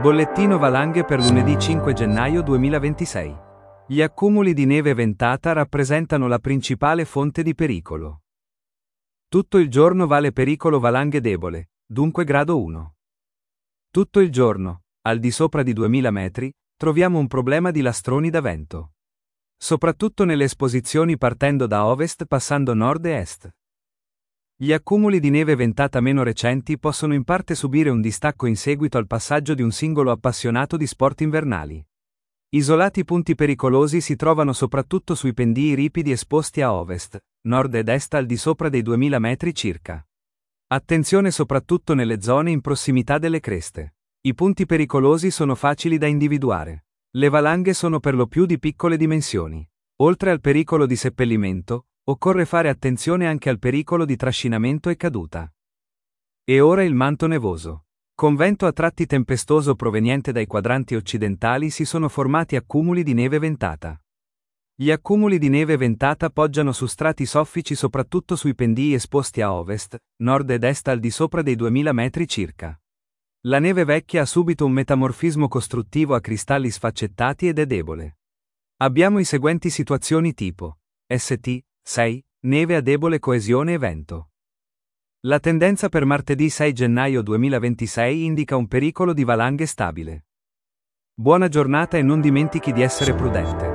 Bollettino valanghe per lunedì 5 gennaio 2026. Gli accumuli di neve ventata rappresentano la principale fonte di pericolo. Tutto il giorno vale pericolo valanghe debole, dunque grado 1. Tutto il giorno, al di sopra di 2000 metri, troviamo un problema di lastroni da vento. Soprattutto nelle esposizioni partendo da ovest passando nord e est. Gli accumuli di neve ventata meno recenti possono in parte subire un distacco in seguito al passaggio di un singolo appassionato di sport invernali. Isolati punti pericolosi si trovano soprattutto sui pendii ripidi esposti a ovest, nord ed est al di sopra dei 2000 metri circa. Attenzione soprattutto nelle zone in prossimità delle creste. I punti pericolosi sono facili da individuare. Le valanghe sono per lo più di piccole dimensioni. Oltre al pericolo di seppellimento, occorre fare attenzione anche al pericolo di trascinamento e caduta. E ora il manto nevoso. Con vento a tratti tempestoso proveniente dai quadranti occidentali si sono formati accumuli di neve ventata. Gli accumuli di neve ventata poggiano su strati soffici soprattutto sui pendii esposti a ovest, nord ed est al di sopra dei 2000 metri circa. La neve vecchia ha subito un metamorfismo costruttivo a cristalli sfaccettati ed è debole. Abbiamo i seguenti situazioni tipo St. 6. Neve a debole coesione e vento. La tendenza per martedì 6 gennaio 2026 indica un pericolo di valanghe stabile. Buona giornata e non dimentichi di essere prudente.